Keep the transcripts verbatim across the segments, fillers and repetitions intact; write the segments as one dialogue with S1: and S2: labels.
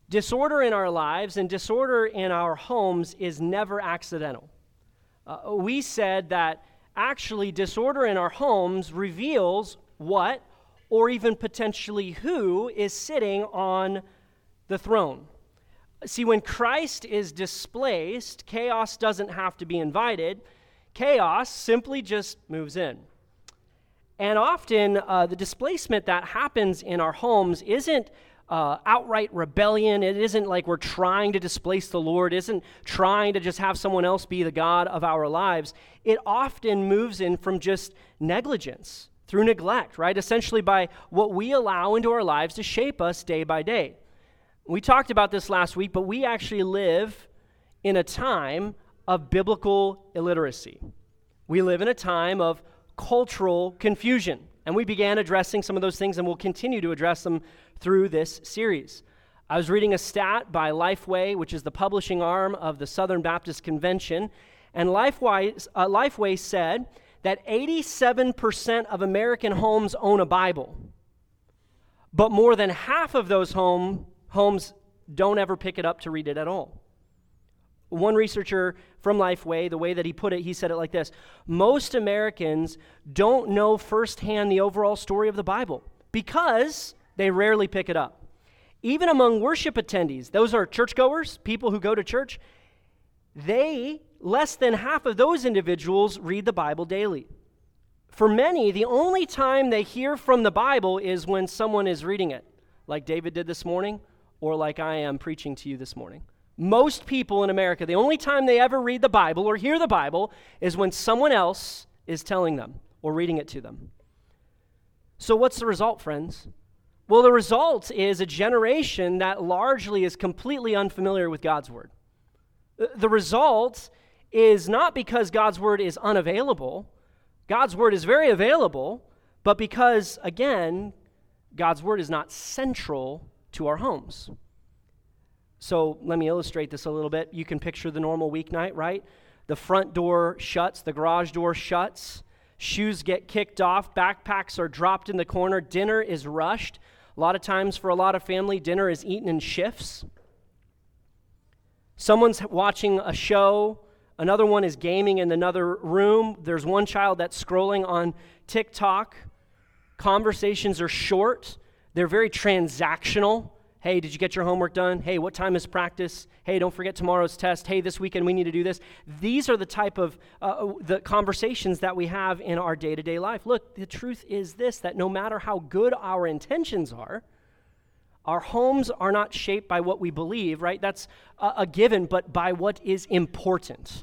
S1: Disorder in our lives and disorder in our homes is never accidental. Uh, we said that actually disorder in our homes reveals what, or even potentially who, is sitting on the throne. See, when Christ is displaced, chaos doesn't have to be invited. Chaos simply just moves in. And often uh, the displacement that happens in our homes isn't Uh, outright rebellion. It isn't like we're trying to displace the Lord. It isn't trying to just have someone else be the God of our lives. It often moves in from just negligence, through neglect, right? Essentially by what we allow into our lives to shape us day by day. We talked about this last week, but we actually live in a time of biblical illiteracy. We live in a time of cultural confusion. And we began addressing some of those things, and we'll continue to address them through this series. I was reading a stat by Lifeway, which is the publishing arm of the Southern Baptist Convention, and Lifeway, uh, Lifeway said that eighty-seven percent of American homes own a Bible, but more than half of those home, homes don't ever pick it up to read it at all. One researcher from Lifeway, the way that he put it, he said it like this: most Americans don't know firsthand the overall story of the Bible because they rarely pick it up. Even among worship attendees, those are churchgoers, people who go to church, they, less than half of those individuals read the Bible daily. For many, the only time they hear from the Bible is when someone is reading it, like David did this morning, or like I am preaching to you this morning. Most people in America, the only time they ever read the Bible or hear the Bible is when someone else is telling them or reading it to them. So what's the result, friends? Well, the result is a generation that largely is completely unfamiliar with God's Word. The result is not because God's Word is unavailable. God's Word is very available, but because, again, God's Word is not central to our homes. So let me illustrate this a little bit. You can picture the normal weeknight, right? The front door shuts, the garage door shuts, shoes get kicked off, backpacks are dropped in the corner, dinner is rushed. A lot of times for a lot of family, dinner is eaten in shifts. Someone's watching a show, another one is gaming in another room. There's one child that's scrolling on TikTok. Conversations are short. They're very transactional. Hey, did you get your homework done? Hey, what time is practice? Hey, don't forget tomorrow's test. Hey, this weekend we need to do this. These are the type of uh, the conversations that we have in our day-to-day life. Look, the truth is this, that no matter how good our intentions are, our homes are not shaped by what we believe, right? That's a, a given, but by what is important.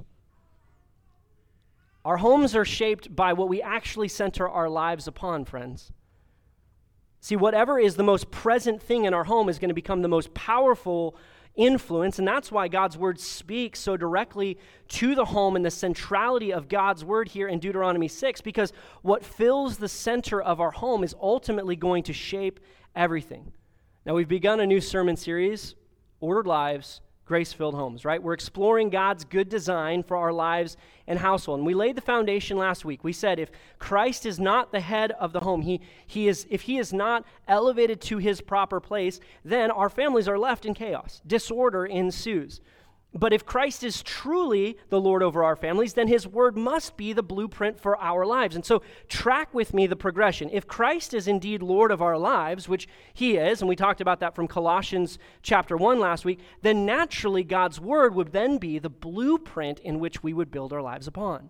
S1: Our homes are shaped by what we actually center our lives upon, friends. See, whatever is the most present thing in our home is going to become the most powerful influence, and that's why God's Word speaks so directly to the home and the centrality of God's Word here in Deuteronomy six, because what fills the center of our home is ultimately going to shape everything. Now, we've begun a new sermon series, Ordered Lives, Grace-Filled Homes, right? We're exploring God's good design for our lives and household. And we laid the foundation last week. We said if Christ is not the head of the home, he, he is, if he is not elevated to his proper place, then our families are left in chaos. Disorder ensues. But if Christ is truly the Lord over our families, then his word must be the blueprint for our lives. And so track with me the progression. If Christ is indeed Lord of our lives, which he is, and we talked about that from Colossians chapter one last week, then naturally God's word would then be the blueprint in which we would build our lives upon.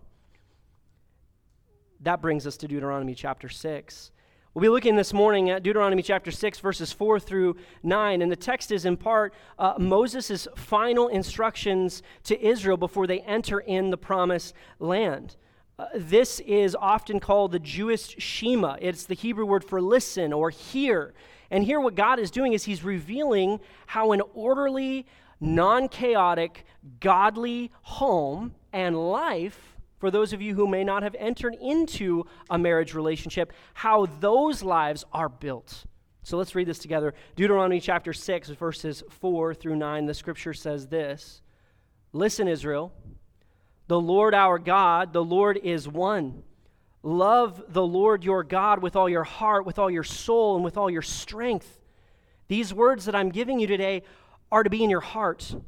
S1: That brings us to Deuteronomy chapter six. We'll be looking this morning at Deuteronomy chapter six, verses four through nine, and the text is in part uh, Moses' final instructions to Israel before they enter in the promised land. Uh, this is often called the Jewish Shema. It's the Hebrew word for listen or hear. And here what God is doing is he's revealing how an orderly, non-chaotic, godly home and life, for those of you who may not have entered into a marriage relationship, how those lives are built. So let's read this together. Deuteronomy chapter six, verses four through nine, the scripture says this: Listen, Israel, the Lord our God, the Lord is one. Love the Lord your God with all your heart, with all your soul, and with all your strength. These words that I'm giving you today are to be in your heart.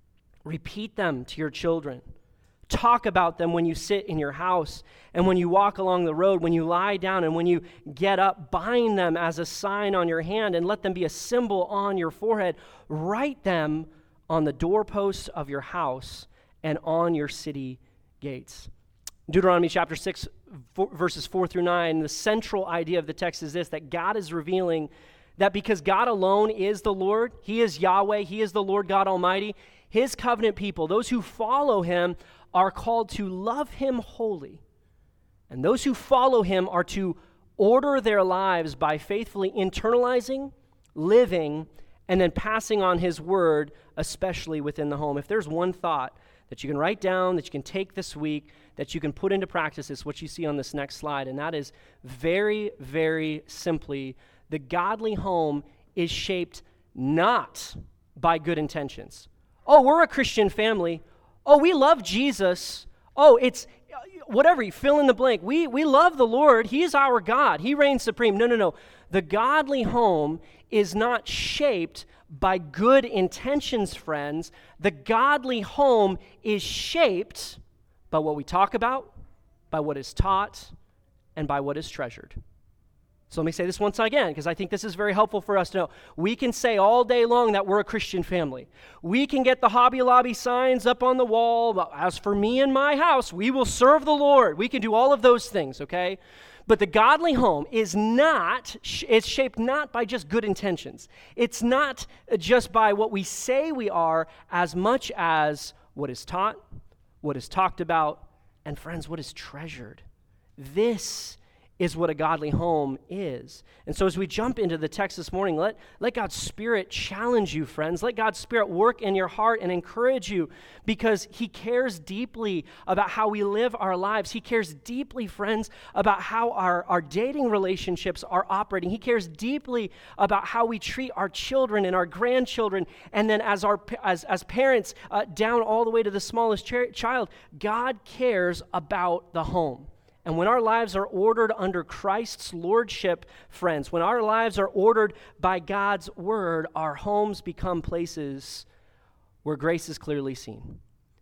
S1: Repeat them to your children. Talk about them when you sit in your house and when you walk along the road, when you lie down and when you get up. Bind them as a sign on your hand and let them be a symbol on your forehead. Write them on the doorposts of your house and on your city gates. Deuteronomy chapter six, four, verses four through nine, the central idea of the text is this, that God is revealing that because God alone is the Lord, He is Yahweh, He is the Lord God Almighty, His covenant people, those who follow Him, are called to love Him wholly. And those who follow Him are to order their lives by faithfully internalizing, living, and then passing on His word, especially within the home. If there's one thought that you can write down, that you can take this week, that you can put into practice, it's what you see on this next slide, and that is very, very simply, the godly home is shaped not by good intentions. Oh, we're a Christian family. Oh, we love Jesus. Oh, it's whatever, you fill in the blank. We we love the Lord. He is our God. He reigns supreme. No, no, no. The godly home is not shaped by good intentions, friends. The godly home is shaped by what we talk about, by what is taught, and by what is treasured. So let me say this once again, because I think this is very helpful for us to know. We can say all day long that we're a Christian family. We can get the Hobby Lobby signs up on the wall. As for me and my house, we will serve the Lord. We can do all of those things, okay? But the godly home is not, it's shaped not by just good intentions. It's not just by what we say we are as much as what is taught, what is talked about, and friends, what is treasured. This is what a godly home is. And so as we jump into the text this morning, let, let God's Spirit challenge you, friends. Let God's Spirit work in your heart and encourage you, because He cares deeply about how we live our lives. He cares deeply, friends, about how our, our dating relationships are operating. He cares deeply about how we treat our children and our grandchildren, and then as our as, as parents, uh, down all the way to the smallest ch- child. God cares about the home. And when our lives are ordered under Christ's lordship, friends, when our lives are ordered by God's word, our homes become places where grace is clearly seen.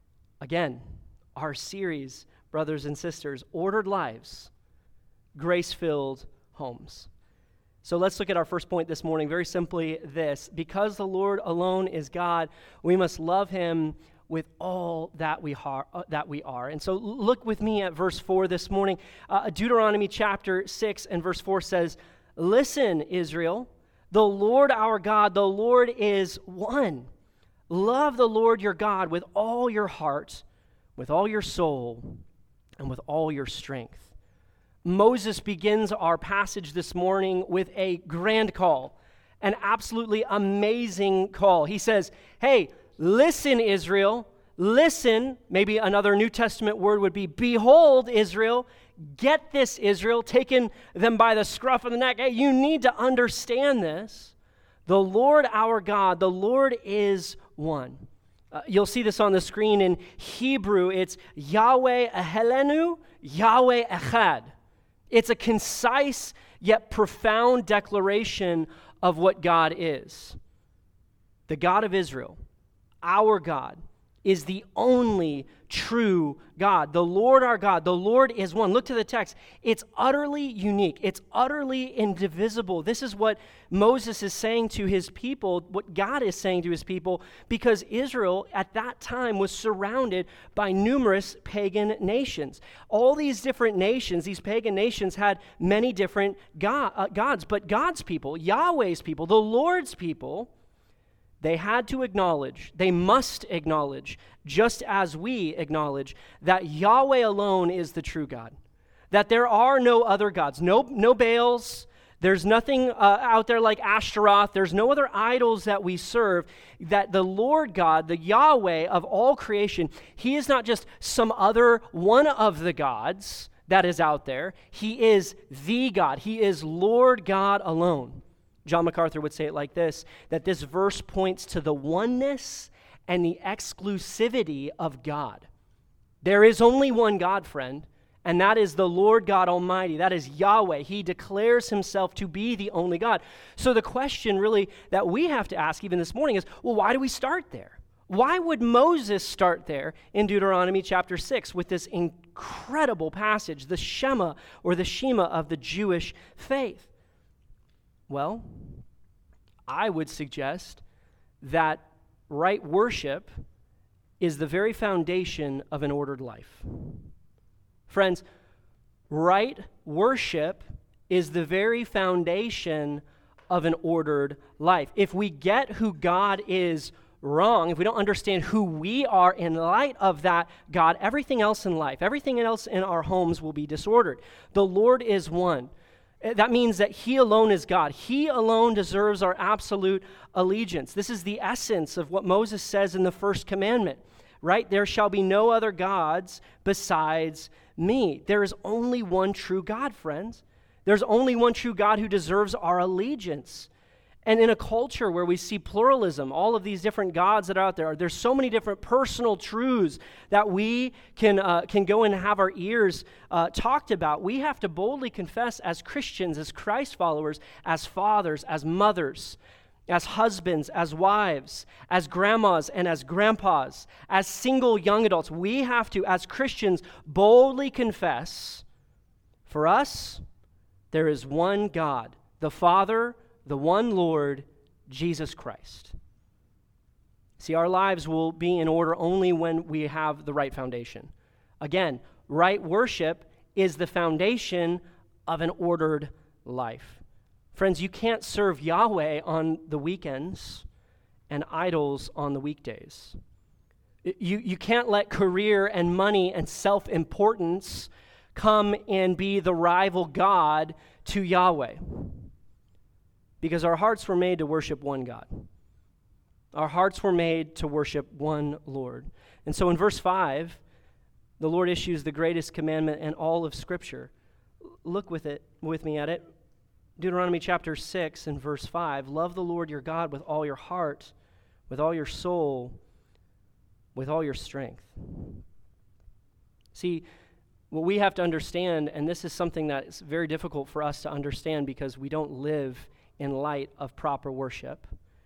S1: Again, our series, brothers and sisters, Ordered Lives, Grace-Filled Homes. So let's look at our first point this morning, very simply this. Because the Lord alone is God, we must love Him with all that we are, uh, that we are. And so look with me at verse four this morning. Uh, Deuteronomy chapter six and verse four says, "Listen, Israel, the Lord our God, the Lord is one. Love the Lord your God with all your heart, with all your soul, and with all your strength." Moses begins our passage this morning with a grand call, an absolutely amazing call. He says, hey, listen, Israel, listen. Maybe another New Testament word would be, behold, Israel. Get this, Israel, taking them by the scruff of the neck. Hey, you need to understand this. The Lord our God, the Lord is one. Uh, you'll see this on the screen in Hebrew. It's Yahweh Ehelenu, Yahweh Echad. It's a concise yet profound declaration of what God is. The God of Israel, our God, is the only true God. The Lord our God, the Lord is one. Look to the text. It's utterly unique. It's utterly indivisible. This is what Moses is saying to his people, what God is saying to his people, because Israel at that time was surrounded by numerous pagan nations. All these different nations, these pagan nations, had many different God, uh, gods, but God's people, Yahweh's people, the Lord's people, they had to acknowledge, they must acknowledge, just as we acknowledge, that Yahweh alone is the true God. That there are no other gods, no, no Baals, there's nothing uh, out there like Ashtaroth, there's no other idols that we serve, that the Lord God, the Yahweh of all creation, He is not just some other one of the gods that is out there. He is the God. He is Lord God alone. John MacArthur would say it like this, that this verse points to the oneness and the exclusivity of God. There is only one God, friend, And that is the Lord God Almighty. That is Yahweh. He declares himself to be the only God. So the question really that we have to ask even this morning is, well, why do we start there? Why would Moses start there in Deuteronomy chapter six with this incredible passage, the Shema or the Shema of the Jewish faith? Well, I would suggest that right worship is the very foundation of an ordered life. Friends, right worship is the very foundation of an ordered life. If we get who God is wrong, if we don't understand who we are in light of that God, everything else in life, everything else in our homes will be disordered. The Lord is one. That means that he alone is God. He alone deserves our absolute allegiance. This is the essence of what Moses says in the first commandment, right? There shall be no other gods besides me. There is only one true God, friends. There's only one true God who deserves our allegiance. And in a culture where we see pluralism, all of these different gods that are out there, there's so many different personal truths that we can uh, can go and have our ears uh, talked about. We have to boldly confess as Christians, as Christ followers, as fathers, as mothers, as husbands, as wives, as grandmas and as grandpas, as single young adults. We have to, as Christians, boldly confess, for us, there is one God, the Father, the one Lord, Jesus Christ. See, our lives will be in order only when we have the right foundation. Again, right worship is the foundation of an ordered life. Friends, you can't serve Yahweh on the weekends and idols on the weekdays. You, you can't let career and money and self-importance come and be the rival God to Yahweh. Because our hearts were made to worship one God. Our hearts were made to worship one Lord. And so in verse five, the Lord issues the greatest commandment in all of Scripture. Look with it, with me at it. Deuteronomy chapter six and verse five. Love the Lord your God with all your heart, with all your soul, with all your strength. See, what we have to understand, and this is something that is very difficult for us to understand because we don't live in light of proper worship,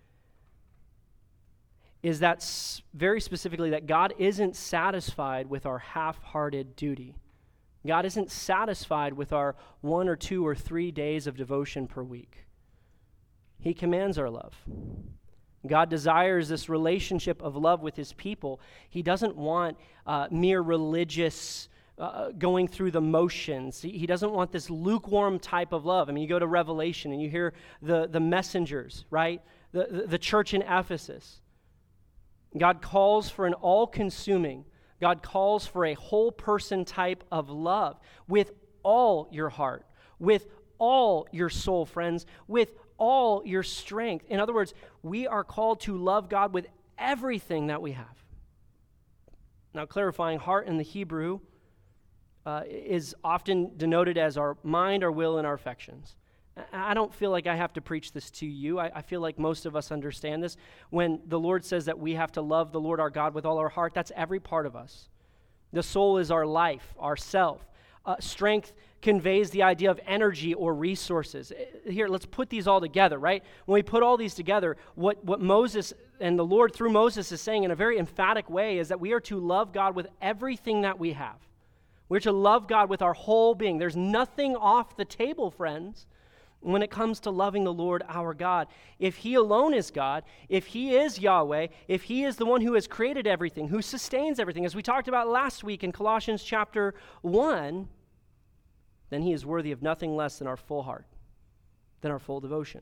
S1: is that s- very specifically that God isn't satisfied with our half-hearted duty. God isn't satisfied with our one or two or three days of devotion per week. He commands our love. God desires this relationship of love with his people. He doesn't want uh, mere religious Uh, going through the motions. He, he doesn't want this lukewarm type of love. I mean, you go to Revelation and you hear the, the messengers, right? The, the, the church in Ephesus. God calls for an all-consuming, God calls for a whole person type of love with all your heart, with all your soul, friends, with all your strength. In other words, we are called to love God with everything that we have. Now, clarifying, heart in the Hebrew Uh, is often denoted as our mind, our will, and our affections. I don't feel like I have to preach this to you. I, I feel like most of us understand this. When the Lord says that we have to love the Lord our God with all our heart, that's every part of us. The soul is our life, our self. Uh, strength conveys the idea of energy or resources. Here, let's put these all together, right? When we put all these together, what, what Moses and the Lord through Moses is saying in a very emphatic way is that we are to love God with everything that we have. We're to love God with our whole being. There's nothing off the table, friends, when it comes to loving the Lord our God. If he alone is God, if he is Yahweh, if he is the one who has created everything, who sustains everything, as we talked about last week in Colossians chapter one, then he is worthy of nothing less than our full heart, than our full devotion.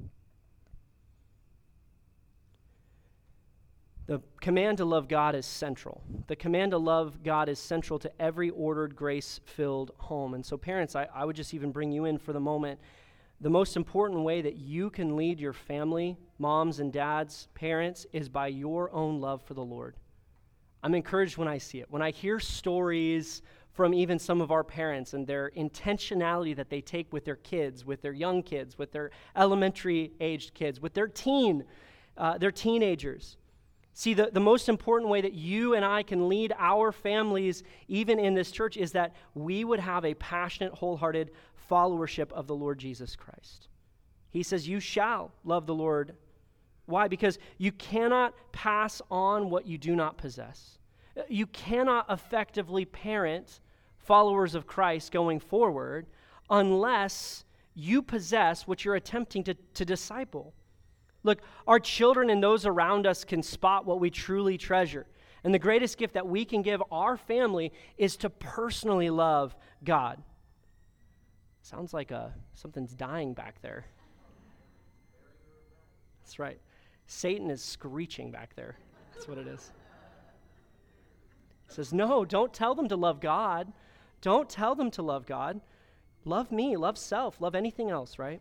S1: The command to love God is central. The command to love God is central to every ordered, grace-filled home. And so parents, I, I would just even bring you in for the moment. The most important way that you can lead your family, moms and dads, parents, is by your own love for the Lord. I'm encouraged when I see it. When I hear stories from even some of our parents and their intentionality that they take with their kids, with their young kids, with their elementary-aged kids, with their teen, uh, their teenagers, See, the, the most important way that you and I can lead our families, even in this church, is that we would have a passionate, wholehearted followership of the Lord Jesus Christ. He says, you shall love the Lord. Why? Because you cannot pass on what you do not possess. You cannot effectively parent followers of Christ going forward unless you possess what you're attempting to, to disciple. Look, our children and those around us can spot what we truly treasure. And the greatest gift that we can give our family is to personally love God. Sounds like a, something's dying back there. That's right. Satan is screeching back there. That's what it is. He says, no, don't tell them to love God. Don't tell them to love God. Love me, love self, love anything else, right?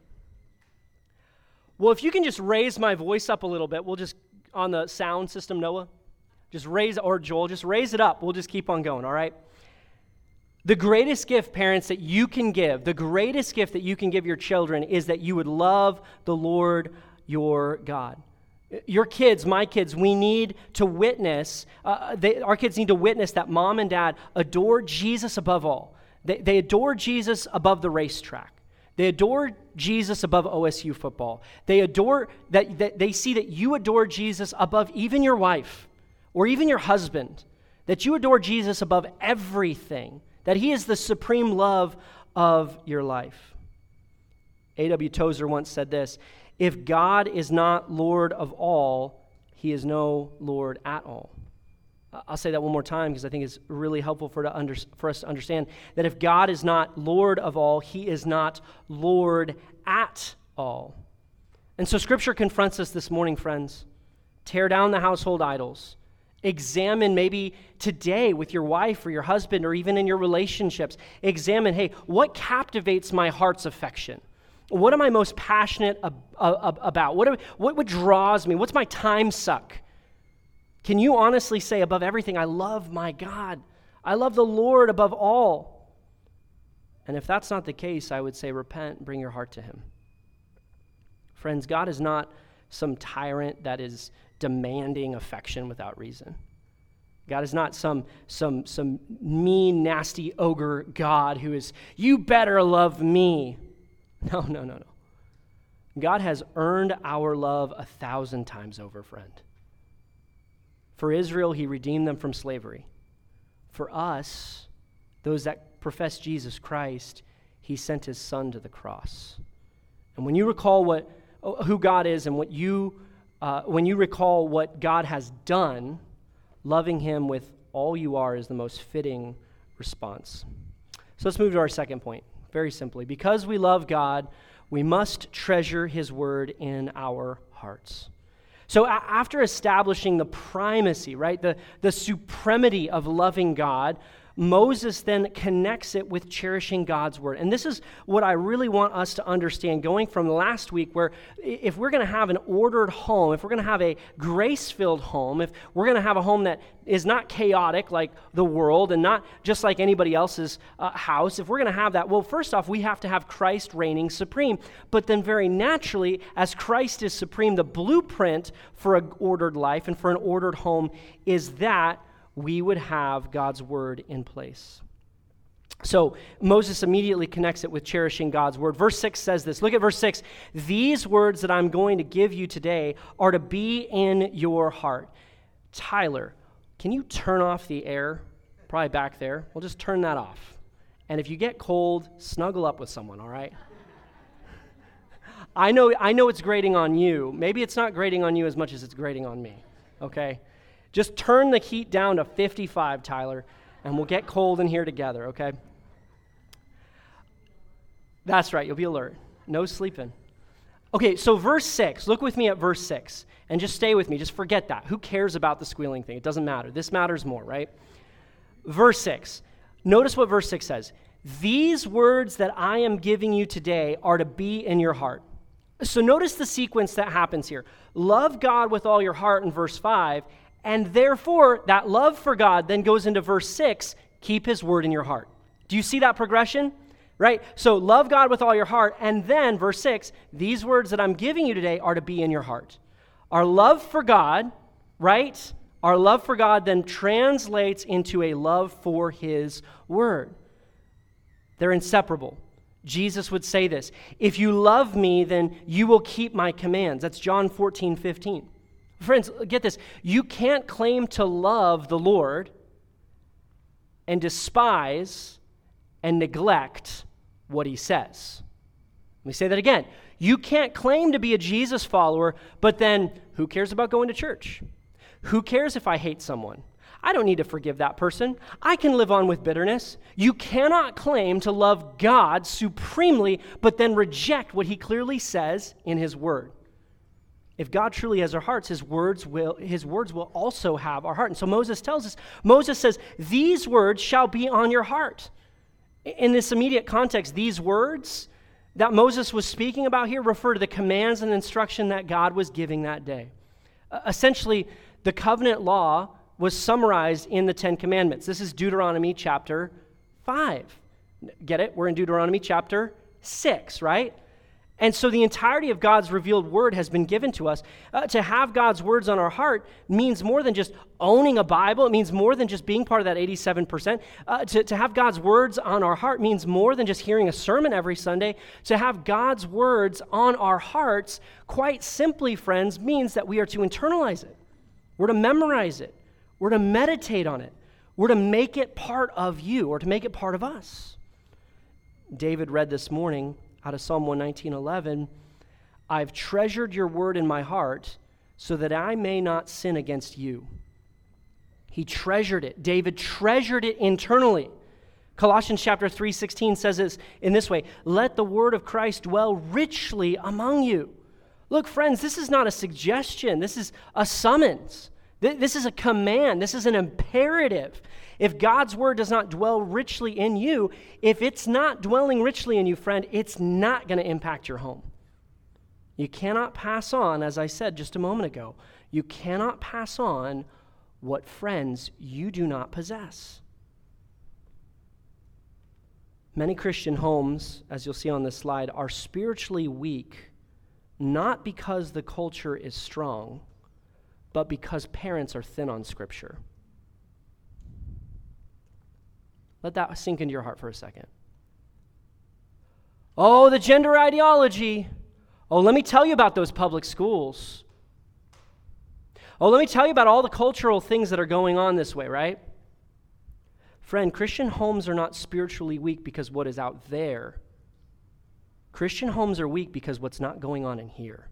S1: Well, if you can just raise my voice up a little bit, we'll just, on the sound system, Noah, just raise, or Joel, just raise it up. We'll just keep on going, all right? The greatest gift, parents, that you can give, the greatest gift that you can give your children is that you would love the Lord your God. Your kids, my kids, we need to witness, uh, they, our kids need to witness that mom and dad adore Jesus above all. They, they adore Jesus above the racetrack. They adore Jesus above O S U football. They adore that, that they see that you adore Jesus above even your wife or even your husband, that you adore Jesus above everything, that he is the supreme love of your life. A W Tozer once said this, if God is not Lord of all, he is no Lord at all. I'll say that one more time because I think it's really helpful for, to under, for us to understand that if God is not Lord of all, he is not Lord at all. And so Scripture confronts us this morning, friends. Tear down the household idols. Examine maybe today with your wife or your husband or even in your relationships. Examine, hey, what captivates my heart's affection? What am I most passionate ab- ab- about? What, are, what, what draws me? What's my time suck? Can you honestly say above everything, I love my God. I love the Lord above all. And if that's not the case, I would say repent, bring your heart to him. Friends, God is not some tyrant that is demanding affection without reason. God is not some, some, some mean, nasty ogre God who is, you better love me. No, no, no, no. God has earned our love a thousand times over, friend. For Israel, he redeemed them from slavery. For us, those that profess Jesus Christ, he sent his son to the cross. And when you recall what who God is and what you, uh, when you recall what God has done, loving him with all you are is the most fitting response. So let's move to our second point, very simply. Because we love God, we must treasure his word in our hearts. So a- after establishing the primacy, right, the, the supremacy of loving God, Moses then connects it with cherishing God's word. And this is what I really want us to understand going from last week, where if we're going to have an ordered home, if we're going to have a grace-filled home, if we're going to have a home that is not chaotic like the world and not just like anybody else's uh, house, if we're going to have that, well, first off, we have to have Christ reigning supreme. But then very naturally, as Christ is supreme, the blueprint for an ordered life and for an ordered home is that we would have God's word in place. So Moses immediately connects it with cherishing God's word. Verse six says this. Look at verse six. These words that I'm going to give you today are to be in your heart. Tyler, can you turn off the air? Probably back there. We'll just turn that off. And if you get cold, snuggle up with someone, all right? I know, I know it's grating on you. Maybe it's not grating on you as much as it's grating on me, okay? Just turn the heat down to fifty-five, Tyler, and we'll get cold in here together, okay? That's right, you'll be alert. No sleeping. Okay, so verse six, look with me at verse six, and just stay with me. Just forget that. Who cares about the squealing thing? It doesn't matter. This matters more, right? Verse six, notice what verse six says. These words that I am giving you today are to be in your heart. So notice the sequence that happens here. Love God with all your heart in verse five, and therefore, that love for God then goes into verse six, keep his word in your heart. Do you see that progression? Right? So love God with all your heart, and then verse six, these words that I'm giving you today are to be in your heart. Our love for God right? Our love for God then translates into a love for his word. They're inseparable. Jesus would say this, if you love me, then you will keep my commands. That's John fourteen fifteen. Friends, get this. You can't claim to love the Lord and despise and neglect what he says. Let me say that again. You can't claim to be a Jesus follower, but then who cares about going to church? Who cares if I hate someone? I don't need to forgive that person. I can live on with bitterness. You cannot claim to love God supremely, but then reject what he clearly says in his word. If God truly has our hearts, his words will his words will also have our heart. And so Moses tells us, Moses says, these words shall be on your heart. In this immediate context, these words that Moses was speaking about here refer to the commands and instruction that God was giving that day. Uh, essentially, the covenant law was summarized in the Ten Commandments. This is Deuteronomy chapter five. Get it? We're in Deuteronomy chapter six, right? And so the entirety of God's revealed word has been given to us. Uh, to have God's words on our heart means more than just owning a Bible. It means more than just being part of that eighty-seven percent. Uh, to, to have God's words on our heart means more than just hearing a sermon every Sunday. To have God's words on our hearts, quite simply, friends, means that we are to internalize it. We're to memorize it. We're to meditate on it. We're to make it part of you, or to make it part of us. David read this morning out of Psalm one nineteen eleven, I've treasured your word in my heart so that I may not sin against you. He treasured it. David treasured it internally. Colossians chapter three sixteen says this in this way, let the word of Christ dwell richly among you. Look, friends, this is not a suggestion. This is a summons. This is a command. This is an imperative. If God's word does not dwell richly in you, if it's not dwelling richly in you, friend, it's not going to impact your home. You cannot pass on, as I said just a moment ago, you cannot pass on what, friends, you do not possess. Many Christian homes, as you'll see on this slide, are spiritually weak, not because the culture is strong, but because parents are thin on Scripture. Let that sink into your heart for a second. Oh, the gender ideology. Oh, let me tell you about those public schools. Oh, let me tell you about all the cultural things that are going on this way, right? Friend, Christian homes are not spiritually weak because what is out there. Christian homes are weak because what's not going on in here.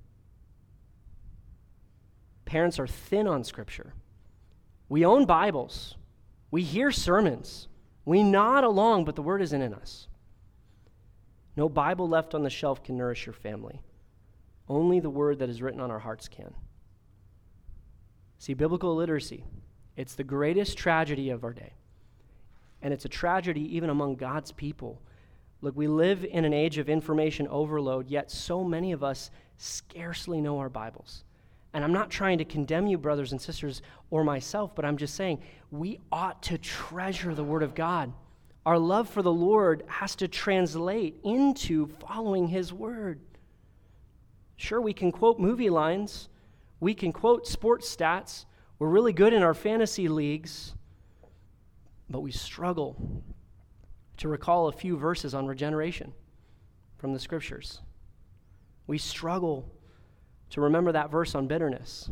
S1: Parents are thin on Scripture. We own Bibles. We hear sermons. We nod along, but the word isn't in us. No Bible left on the shelf can nourish your family. Only the word that is written on our hearts can. See, biblical illiteracy, it's the greatest tragedy of our day. And it's a tragedy even among God's people. Look, we live in an age of information overload, yet so many of us scarcely know our Bibles. And I'm not trying to condemn you, brothers and sisters, or myself, but I'm just saying we ought to treasure the Word of God. Our love for the Lord has to translate into following His Word. Sure, we can quote movie lines. We can quote sports stats. We're really good in our fantasy leagues, but we struggle to recall a few verses on regeneration from the Scriptures. We struggle to remember that verse on bitterness.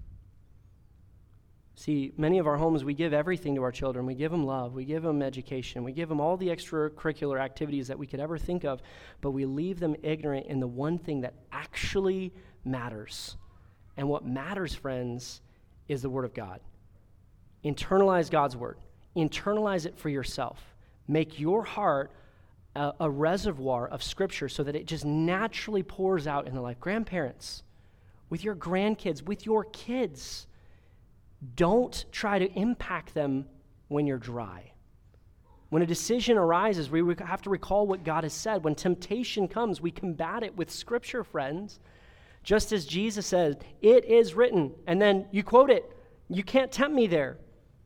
S1: See, many of our homes, we give everything to our children. We give them love. We give them education. We give them all the extracurricular activities that we could ever think of, but we leave them ignorant in the one thing that actually matters. And what matters, friends, is the Word of God. Internalize God's Word. Internalize it for yourself. Make your heart a, a reservoir of Scripture so that it just naturally pours out in the life. Grandparents, with your grandkids, with your kids, don't try to impact them when you're dry. When a decision arises, we have to recall what God has said. When temptation comes, we combat it with Scripture, friends. Just as Jesus said, it is written, and then you quote it. You can't tempt me there.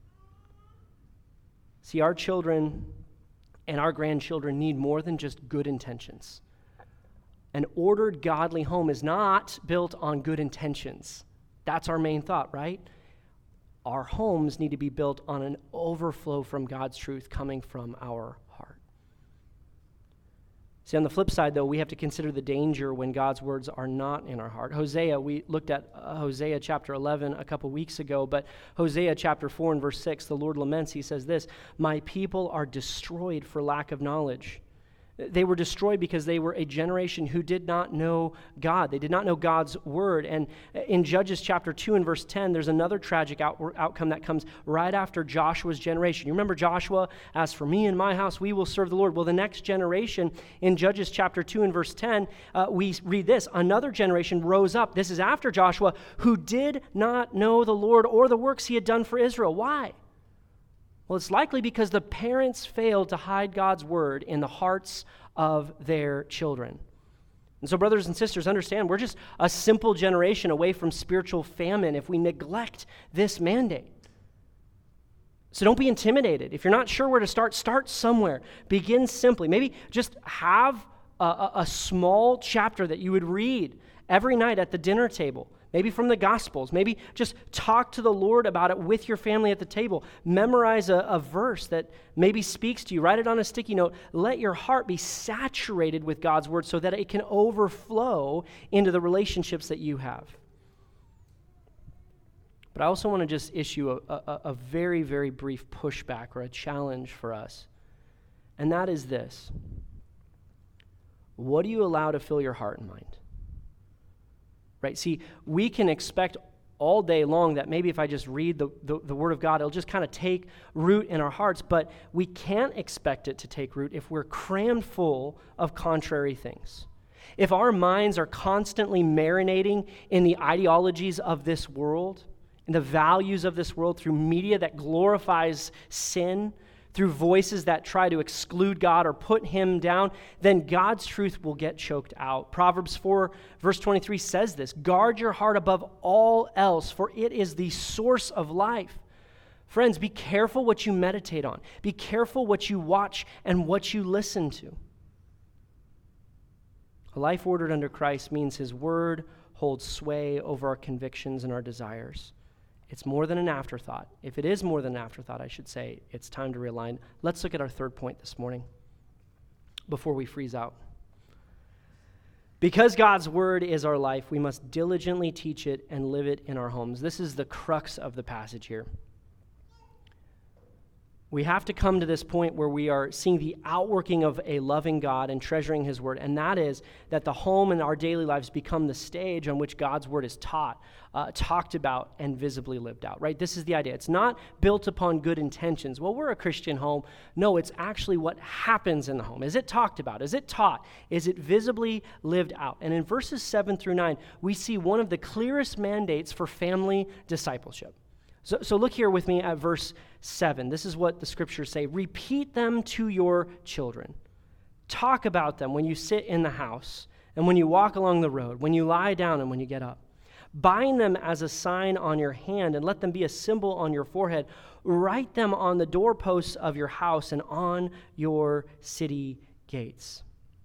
S1: See, our children and our grandchildren need more than just good intentions. An ordered, godly home is not built on good intentions. That's our main thought, right? Our homes need to be built on an overflow from God's truth coming from our heart. See, on the flip side, though, we have to consider the danger when God's words are not in our heart. Hosea, we looked at uh, Hosea chapter eleven a couple weeks ago, but Hosea chapter four and verse six, the Lord laments, he says this, "My people are destroyed for lack of knowledge." They were destroyed because they were a generation who did not know God. They did not know God's word. And in Judges chapter two and verse ten, there's another tragic out- outcome that comes right after Joshua's generation. You remember Joshua, "As for me and my house, we will serve the Lord." Well, the next generation in Judges chapter two and verse ten, uh, we read this, "Another generation rose up," this is after Joshua, "who did not know the Lord or the works he had done for Israel." Why? Well, it's likely because the parents failed to hide God's word in the hearts of their children. And so, brothers and sisters, understand, we're just a simple generation away from spiritual famine if we neglect this mandate. So don't be intimidated. If you're not sure where to start, start somewhere. Begin simply. Maybe just have a, a, a small chapter that you would read every night at the dinner table. Maybe from the Gospels. Maybe just talk to the Lord about it with your family at the table. Memorize a, a verse that maybe speaks to you. Write it on a sticky note. Let your heart be saturated with God's word so that it can overflow into the relationships that you have. But I also want to just issue a, a, a very, very brief pushback or a challenge for us. And that is this. What do you allow to fill your heart and mind? Right? See, we can expect all day long that maybe if I just read the, the, the Word of God, it'll just kind of take root in our hearts, but we can't expect it to take root if we're crammed full of contrary things. If our minds are constantly marinating in the ideologies of this world, in the values of this world through media that glorifies sin, through voices that try to exclude God or put him down, then God's truth will get choked out. Proverbs four, verse twenty-three says this, "Guard your heart above all else, for it is the source of life." Friends, be careful what you meditate on. Be careful what you watch and what you listen to. A life ordered under Christ means his word holds sway over our convictions and our desires. It's more than an afterthought. If it is more than an afterthought, I should say, it's time to realign. Let's look at our third point this morning before we freeze out. Because God's word is our life, we must diligently teach it and live it in our homes. This is the crux of the passage here. We have to come to this point where we are seeing the outworking of a loving God and treasuring his word, and that is that the home and our daily lives become the stage on which God's word is taught, uh, talked about, and visibly lived out, right? This is the idea. It's not built upon good intentions. Well, we're a Christian home. No, it's actually what happens in the home. Is it talked about? Is it taught? Is it visibly lived out? And in verses seven through nine, we see one of the clearest mandates for family discipleship. So, so look here with me at verse seven. This is what the scriptures say. "Repeat them to your children. Talk about them when you sit in the house and when you walk along the road, when you lie down and when you get up. Bind them as a sign on your hand and let them be a symbol on your forehead. Write them on the doorposts of your house and on your city gates."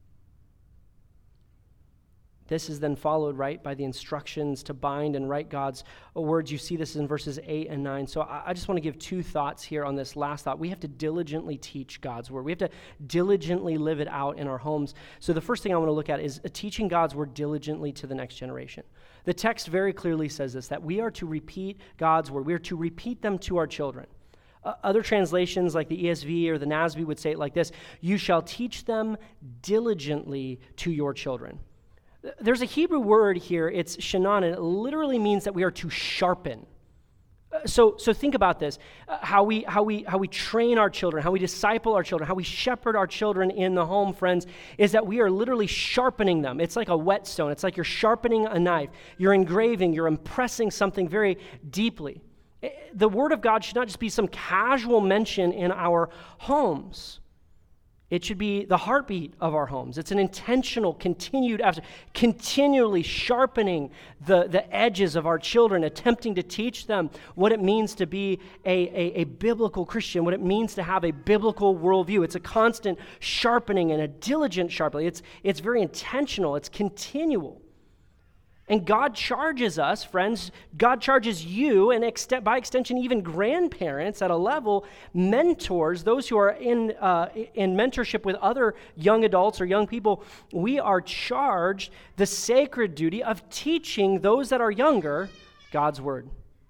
S1: This is then followed, right, by the instructions to bind and write God's words. You see this in verses eight and nine. So I just want to give two thoughts here on this last thought. We have to diligently teach God's word. We have to diligently live it out in our homes. So the first thing I want to look at is teaching God's word diligently to the next generation. The text very clearly says this, that we are to repeat God's word. We are to repeat them to our children. Uh, other translations like the E S V or the N A S B would say it like this, "You shall teach them diligently to your children." There's a Hebrew word here, it's shanan, and it literally means that we are to sharpen. Uh, so, so think about this, uh, how we how we how we train our children, how we disciple our children, how we shepherd our children in the home, friends, is that we are literally sharpening them. It's like a whetstone. It's like you're sharpening a knife. You're engraving, you're impressing something very deeply. The word of God should not just be some casual mention in our homes. It should be the heartbeat of our homes. It's an intentional, continued effort, continually sharpening the, the edges of our children, attempting to teach them what it means to be a, a, a biblical Christian, what it means to have a biblical worldview. It's a constant sharpening and a diligent sharpening. It's, it's very intentional. It's continual. And God charges us, friends, God charges you, and ext- by extension, even grandparents at a level, mentors, those who are in, uh, in mentorship with other young adults or young people. We are charged the sacred duty of teaching those that are younger God's word.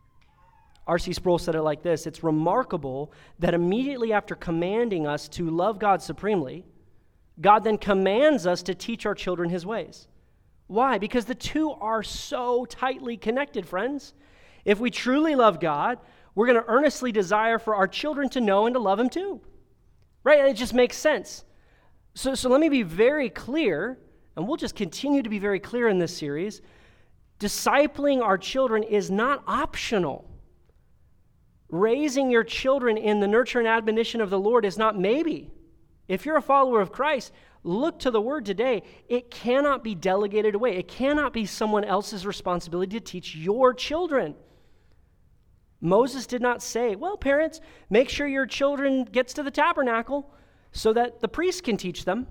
S1: R C Sproul said it like this: it's remarkable that immediately after commanding us to love God supremely, God then commands us to teach our children his ways. Why? Because the two are so tightly connected, friends. If we truly love God, we're going to earnestly desire for our children to know and to love him too. Right? It just makes sense. So, so let me be very clear, and we'll just continue to be very clear in this series. Discipling our children is not optional. Raising your children in the nurture and admonition of the Lord is not maybe. If you're a follower of Christ, look to the word today. It cannot be delegated away. It cannot be someone else's responsibility to teach your children. Moses did not say, well, parents, make sure your children gets to the tabernacle so that the priest can teach them.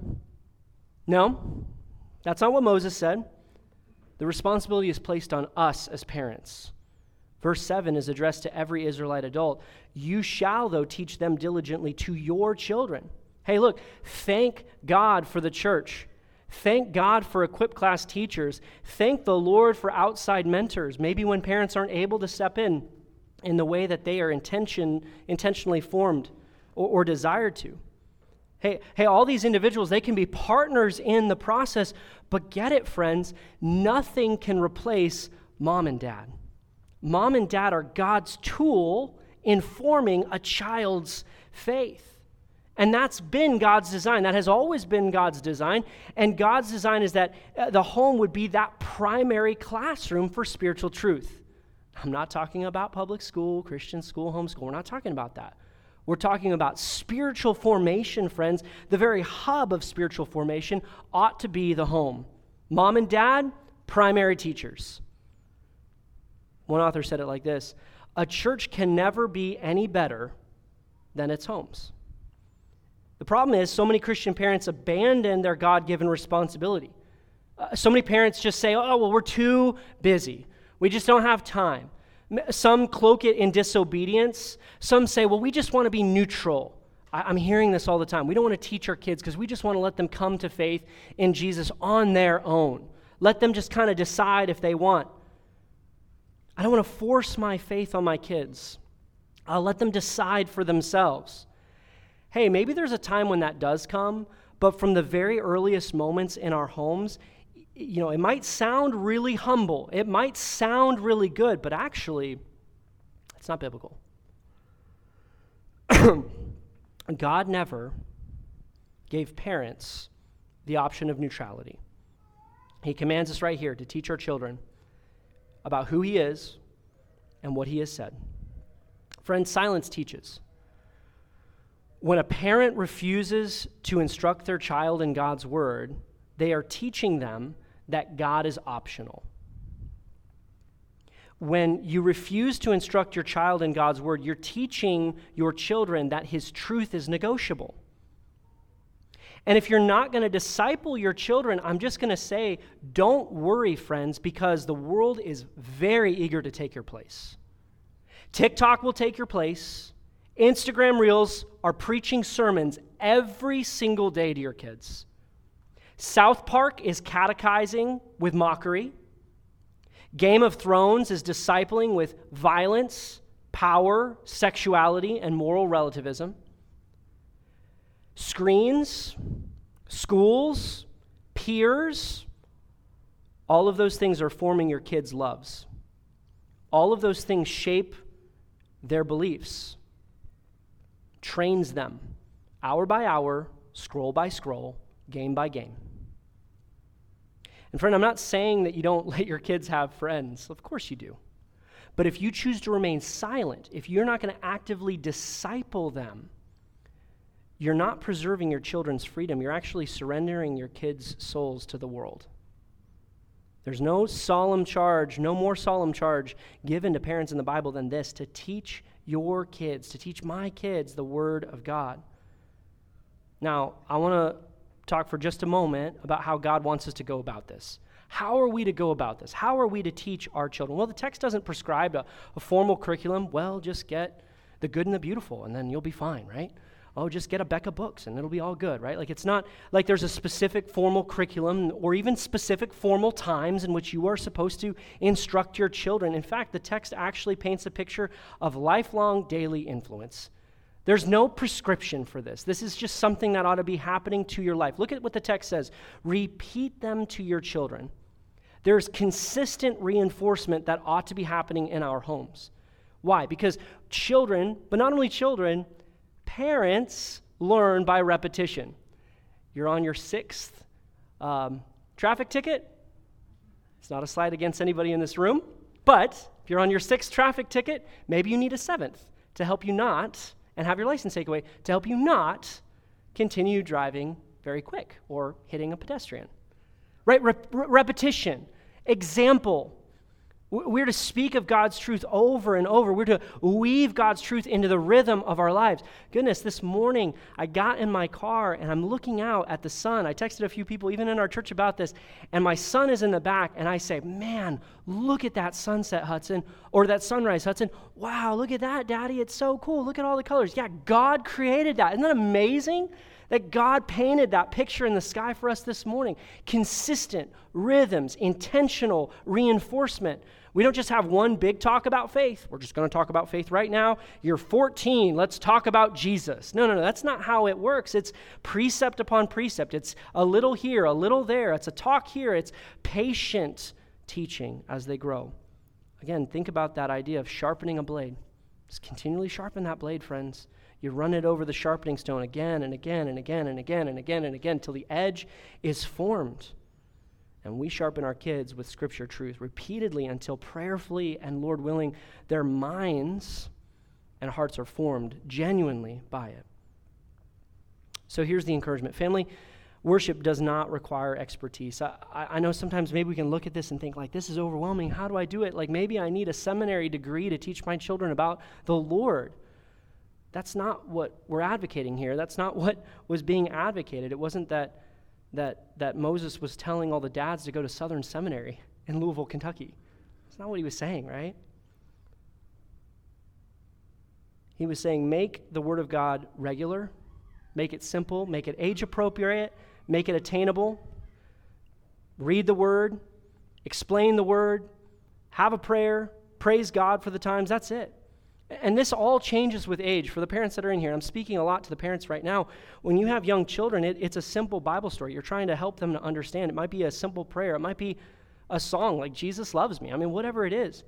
S1: No, that's not what Moses said. The responsibility is placed on us as parents. Verse seven is addressed to every Israelite adult. You shall, though, teach them diligently to your children. Hey, look, thank God for the church. Thank God for equipped class teachers. Thank the Lord for outside mentors. Maybe when parents aren't able to step in in the way that they are intention, intentionally formed or, or desired to. Hey, hey, all these individuals, they can be partners in the process, but get it, friends, nothing can replace mom and dad. Mom and dad are God's tool in forming a child's faith. And that's been God's design. That has always been God's design. And God's design is that the home would be that primary classroom for spiritual truth. I'm not talking about public school, Christian school, homeschool. We're not talking about that. We're talking about spiritual formation, friends. The very hub of spiritual formation ought to be the home. Mom and dad, primary teachers. One author said it like this: a church can never be any better than its homes. The problem is so many Christian parents abandon their God-given responsibility. Uh, so many parents just say, oh, well, we're too busy. We just don't have time. Some cloak it in disobedience. Some say, well, we just want to be neutral. I- I'm hearing this all the time. We don't want to teach our kids because we just want to let them come to faith in Jesus on their own. Let them just kind of decide if they want. I don't want to force my faith on my kids. I'll let them decide for themselves. Hey, maybe there's a time when that does come, but from the very earliest moments in our homes, you know, it might sound really humble. It might sound really good, but actually, it's not biblical. God never gave parents the option of neutrality. He commands us right here to teach our children about who he is and what he has said. Friends, silence teaches. When a parent refuses to instruct their child in God's word, they are teaching them that God is optional. When you refuse to instruct your child in God's word, you're teaching your children that his truth is negotiable. And if you're not going to disciple your children, I'm just going to say, don't worry, friends, because the world is very eager to take your place. TikTok will take your place. Instagram Reels are preaching sermons every single day to your kids. South Park is catechizing with mockery. Game of Thrones is discipling with violence, power, sexuality, and moral relativism. Screens, schools, peers, all of those things are forming your kids' loves. All of those things shape their beliefs, trains them hour by hour, scroll by scroll, game by game. And friend, I'm not saying that you don't let your kids have friends. Of course you do. But if you choose to remain silent, if you're not going to actively disciple them, you're not preserving your children's freedom. You're actually surrendering your kids' souls to the world. There's no solemn charge, no more solemn charge given to parents in the Bible than this: to teach your kids, to teach my kids the Word of God. Now, I want to talk for just a moment about how God wants us to go about this. How are we to go about this? How are we to teach our children? Well, the text doesn't prescribe a, a formal curriculum. Well, just get the good and the beautiful, and then you'll be fine, right? Oh, just get a Becca books, and it'll be all good, right? Like, it's not like there's a specific formal curriculum or even specific formal times in which you are supposed to instruct your children. In fact, the text actually paints a picture of lifelong daily influence. There's no prescription for this. This is just something that ought to be happening to your life. Look at what the text says. Repeat them to your children. There's consistent reinforcement that ought to be happening in our homes. Why? Because children, but not only children, parents learn by repetition. You're on your sixth um, traffic ticket. It's not a slight against anybody in this room, but if you're on your sixth traffic ticket, maybe you need a seventh to help you not, and have your license taken away, to help you not continue driving very quick or hitting a pedestrian. Right? Rep- repetition, example. We're to speak of God's truth over and over. We're to weave God's truth into the rhythm of our lives. Goodness, this morning I got in my car and I'm looking out at the sun. I texted a few people, even in our church, about this, and my son is in the back, and I say, man, look at that sunset, Hudson, or that sunrise, Hudson. Wow, look at that, Daddy. It's so cool. Look at all the colors. Yeah, God created that. Isn't that amazing? That God painted that picture in the sky for us this morning. Consistent rhythms, intentional reinforcement. We don't just have one big talk about faith. We're just going to talk about faith right now. You're fourteen. Let's talk about Jesus. No, no, no. That's not how it works. It's precept upon precept. It's a little here, a little there. It's a talk here. It's patient teaching as they grow. Again, think about that idea of sharpening a blade. Just continually sharpen that blade, friends. You run it over the sharpening stone again and again and again and again and again and again till the edge is formed. And we sharpen our kids with Scripture truth repeatedly until prayerfully and, Lord willing, their minds and hearts are formed genuinely by it. So here's the encouragement. Family, worship does not require expertise. I, I know sometimes maybe we can look at this and think, like, this is overwhelming. How do I do it? Like, maybe I need a seminary degree to teach my children about the Lord. That's not what we're advocating here. That's not what was being advocated. It wasn't that that that Moses was telling all the dads to go to Southern Seminary in Louisville, Kentucky. That's not what he was saying, right? He was saying, make the Word of God regular, make it simple, make it age appropriate, make it attainable. Read the Word, explain the Word, have a prayer, praise God for the times. That's it. And this all changes with age. For the parents that are in here, I'm speaking a lot to the parents right now. When you have young children, it, it's a simple Bible story. You're trying to help them to understand. It might be a simple prayer. It might be a song like Jesus Loves Me. I mean, whatever it is.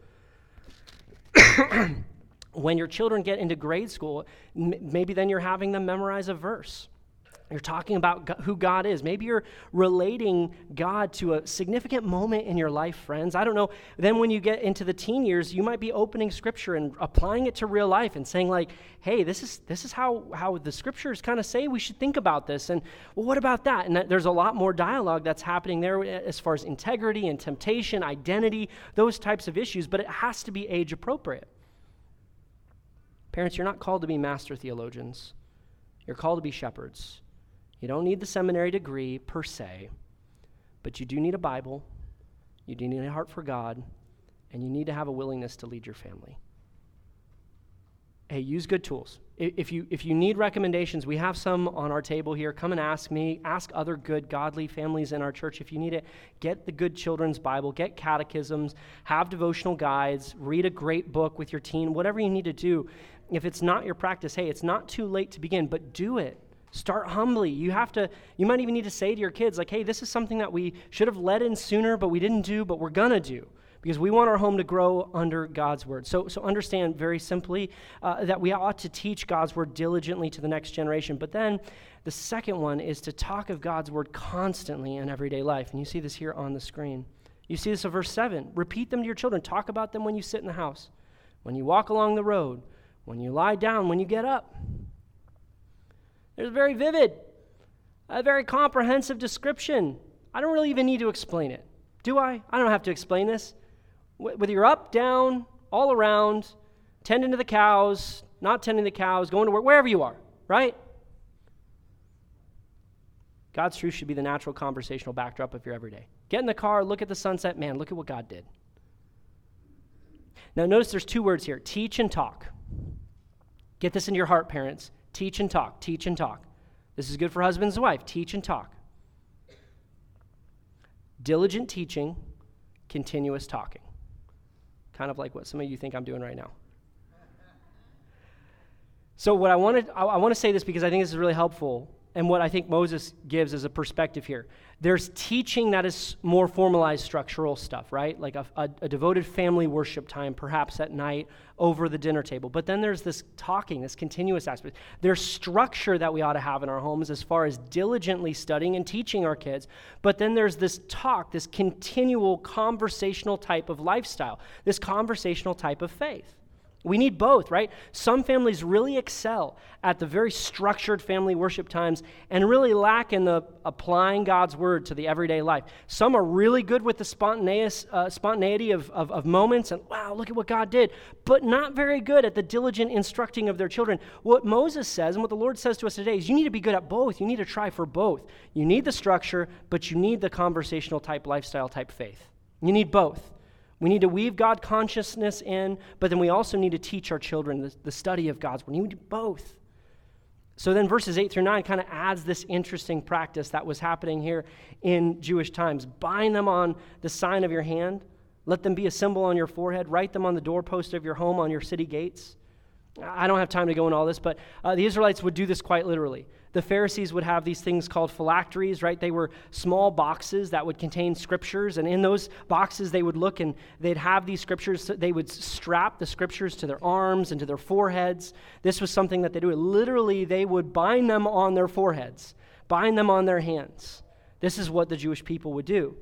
S1: When your children get into grade school, m- maybe then you're having them memorize a verse. You're talking about who God is. Maybe you're relating God to a significant moment in your life, friends. I don't know. Then when you get into the teen years, you might be opening Scripture and applying it to real life and saying, like, hey, this is this is how, how the Scriptures kind of say we should think about this. And, well, what about that? And that, there's a lot more dialogue that's happening there as far as integrity and temptation, identity, those types of issues, but it has to be age appropriate. Parents, you're not called to be master theologians. You're called to be shepherds. You don't need the seminary degree per se, but you do need a Bible, you do need a heart for God, and you need to have a willingness to lead your family. Hey, use good tools. If you if you need recommendations, we have some on our table here. Come and ask me. Ask other good, godly families in our church if you need it. Get the Good Children's Bible. Get catechisms. Have devotional guides. Read a great book with your teen. Whatever you need to do. If it's not your practice, hey, it's not too late to begin, but do it. Start humbly. You have to, you might even need to say to your kids, like, hey, this is something that we should have led in sooner, but we didn't do, but we're going to do because we want our home to grow under God's word. So so understand very simply uh, that we ought to teach God's word diligently to the next generation. But then the second one is to talk of God's word constantly in everyday life. And you see this here on the screen. You see this in verse seven. Repeat them to your children. Talk about them when you sit in the house, when you walk along the road, when you lie down, when you get up. There's a very vivid, a very comprehensive description. I don't really even need to explain it, do I? I don't have to explain this. Whether you're up, down, all around, tending to the cows, not tending to the cows, going to work, wherever you are, right? God's truth should be the natural conversational backdrop of your everyday. Get in the car, look at the sunset. Man, look at what God did. Now notice there's two words here, teach and talk. Get this into your heart, parents. Teach and talk, teach and talk. This is good for husbands and wife. Teach and talk. Diligent teaching, continuous talking. Kind of like what some of you think I'm doing right now. So what I wanted, I, I want to say this because I think this is really helpful, and what I think Moses gives as a perspective here. There's teaching that is more formalized structural stuff, right? Like a, a, a devoted family worship time, perhaps at night over the dinner table. But then there's this talking, this continuous aspect. There's structure that we ought to have in our homes as far as diligently studying and teaching our kids. But then there's this talk, this continual conversational type of lifestyle, this conversational type of faith. We need both, right? Some families really excel at the very structured family worship times and really lack in the applying God's word to the everyday life. Some are really good with the spontaneous uh, spontaneity of, of, of moments and, wow, look at what God did, but not very good at the diligent instructing of their children. What Moses says and what the Lord says to us today is you need to be good at both. You need to try for both. You need the structure, but you need the conversational type, lifestyle type faith. You need both. We need to weave God consciousness in, but then we also need to teach our children the, the study of God's word. We need both. So then verses eight through nine kind of adds this interesting practice that was happening here in Jewish times. Bind them on the sign of your hand. Let them be a symbol on your forehead. Write them on the doorpost of your home, on your city gates. I don't have time to go into all this, but uh, the Israelites would do this quite literally. The Pharisees would have these things called phylacteries, right? They were small boxes that would contain scriptures, and in those boxes they would look and they'd have these scriptures. They would strap the scriptures to their arms and to their foreheads. This was something that they do. Literally, they would bind them on their foreheads, bind them on their hands. This is what the Jewish people would do.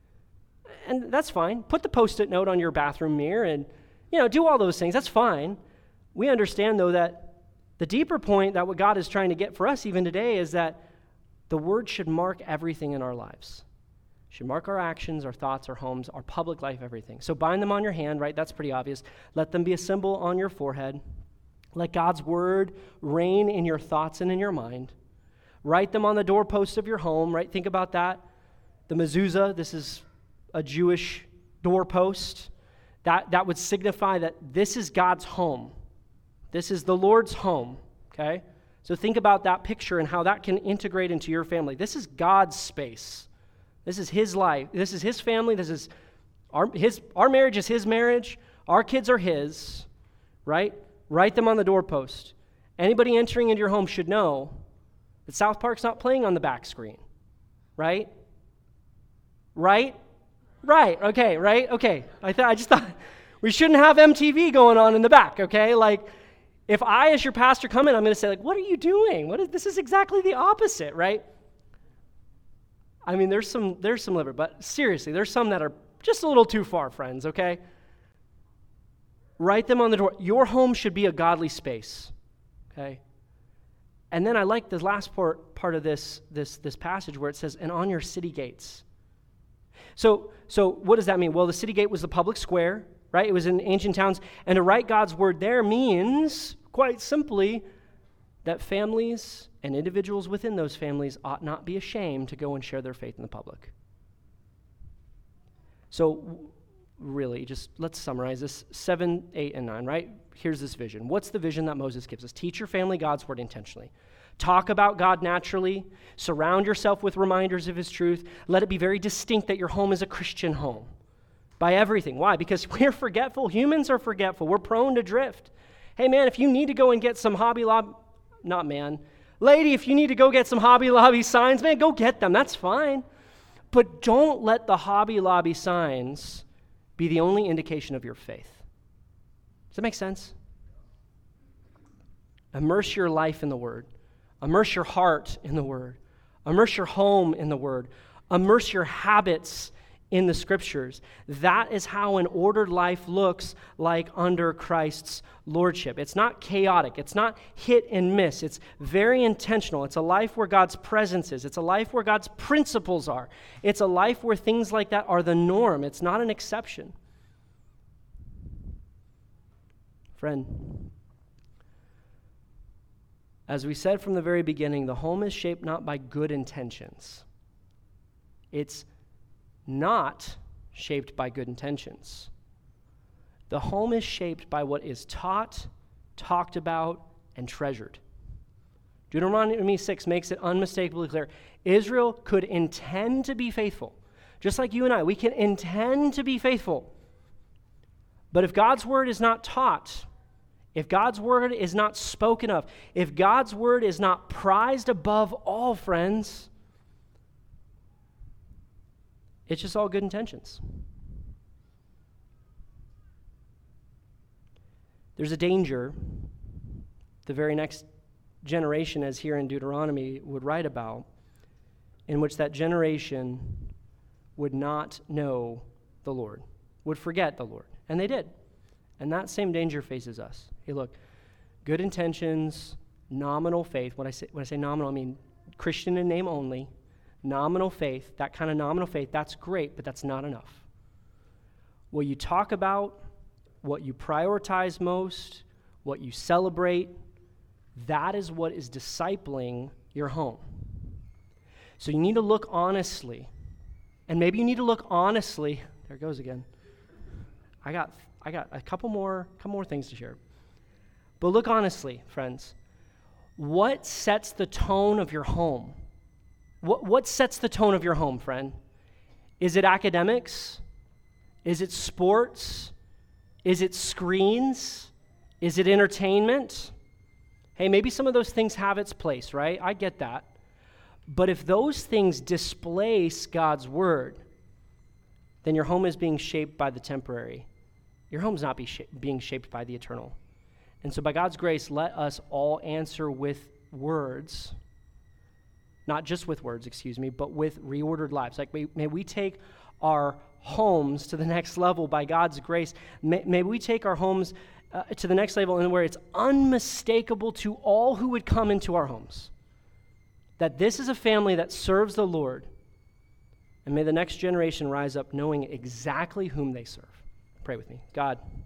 S1: And that's fine. Put the Post-it note on your bathroom mirror and, you know, do all those things. That's fine. We understand, though, that the deeper point that what God is trying to get for us even today is that the word should mark everything in our lives. It should mark our actions, our thoughts, our homes, our public life, everything. So bind them on your hand, right? That's pretty obvious. Let them be a symbol on your forehead. Let God's word reign in your thoughts and in your mind. Write them on the doorposts of your home, right? Think about that. The mezuzah, this is a Jewish doorpost. That, that would signify that this is God's home. This is the Lord's home, okay? So think about that picture and how that can integrate into your family. This is God's space. This is his life. This is his family. This is our his our marriage is his marriage. Our kids are his, right? Write them on the doorpost. Anybody entering into your home should know that South Park's not playing on the back screen, right? Right? Right. Okay, right? Okay. I th- I just thought we shouldn't have M T V going on in the back, okay? Like, if I, as your pastor, come in, I'm going to say, like, what are you doing? What is, this is exactly the opposite, right? I mean, there's some there's some liver, but seriously, there's some that are just a little too far, friends, okay? Write them on the door. Your home should be a godly space, okay? And then I like the last part part of this this this passage where it says, and on your city gates. So so what does that mean? Well, the city gate was the public square, right? It was in ancient towns. And to write God's word there means, quite simply, that families and individuals within those families ought not be ashamed to go and share their faith in the public. So really, just let's summarize this. Seven, eight, and nine, right? Here's this vision. What's the vision that Moses gives us? Teach your family God's word intentionally. Talk about God naturally. Surround yourself with reminders of his truth. Let it be very distinct that your home is a Christian home. By everything. Why? Because we're forgetful. Humans are forgetful. We're prone to drift. Hey, man, if you need to go and get some Hobby Lobby, not man, lady, if you need to go get some Hobby Lobby signs, man, go get them. That's fine. But don't let the Hobby Lobby signs be the only indication of your faith. Does that make sense? Immerse your life in the Word. Immerse your heart in the Word. Immerse your home in the Word. Immerse your habits in the Scriptures. That is how an ordered life looks like under Christ's lordship. It's not chaotic. It's not hit and miss. It's very intentional. It's a life where God's presence is. It's a life where God's principles are. It's a life where things like that are the norm. It's not an exception. Friend, as we said from the very beginning, the home is shaped not by good intentions. It's not shaped by good intentions. The home is shaped by what is taught, talked about, and treasured. Deuteronomy six makes it unmistakably clear. Israel could intend to be faithful, just like you and I. We can intend to be faithful. But if God's word is not taught, if God's word is not spoken of, if God's word is not prized above all, friends, it's just all good intentions. There's a danger the very next generation, as here in Deuteronomy, would write about, in which that generation would not know the Lord, would forget the Lord. And they did. And that same danger faces us. Hey, look, good intentions, nominal faith. When I say, when I say nominal, I mean Christian in name only. Nominal faith, that kind of nominal faith, that's great, but that's not enough. What you talk about, what you prioritize most, what you celebrate, that is what is discipling your home. So you need to look honestly, and maybe you need to look honestly. There it goes again. I got I got a couple more, couple more things to share. But look honestly, friends. What sets the tone of your home? What, what sets the tone of your home, friend? Is it academics? Is it sports? Is it screens? Is it entertainment? Hey, maybe some of those things have its place, right? I get that. But if those things displace God's word, then your home is being shaped by the temporary. Your home's not be sh- being shaped by the eternal. And so by God's grace, let us all answer with words, not just with words, excuse me, but with reordered lives. Like, may, may we take our homes to the next level by God's grace. May, may we take our homes uh, to the next level in where it's unmistakable to all who would come into our homes that this is a family that serves the Lord. And may the next generation rise up knowing exactly whom they serve. Pray with me. God,